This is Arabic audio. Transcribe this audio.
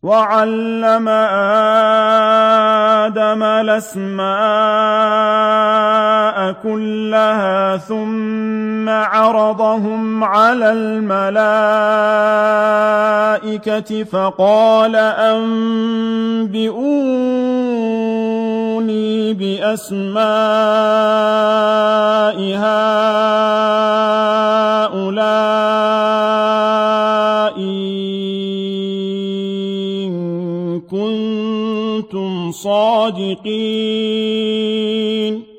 وعلم آدم الأسماء كلها ثم عرضهم على الملائكة فقال أنبئوني بأسماء هؤلاء إن كنتم صادقين